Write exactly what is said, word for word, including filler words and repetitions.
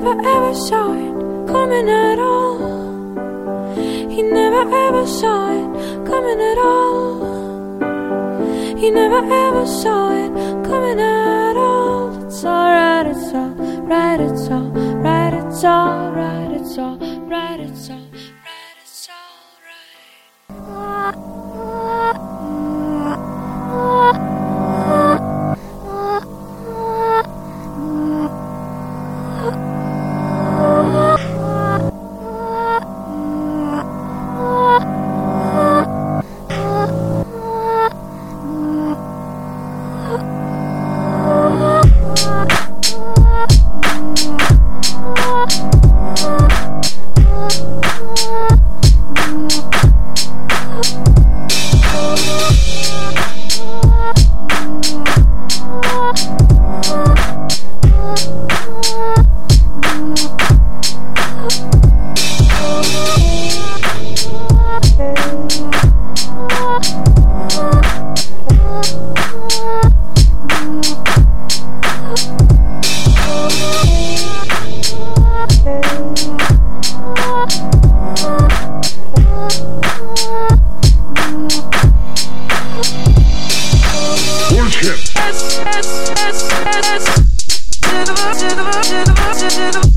never ever saw it coming at all. He never ever saw it coming at all. He never ever saw it coming at all. It's alright, it's alright, it's alright, it's alright, it's alright, it's alright, it's alright. Bullshit.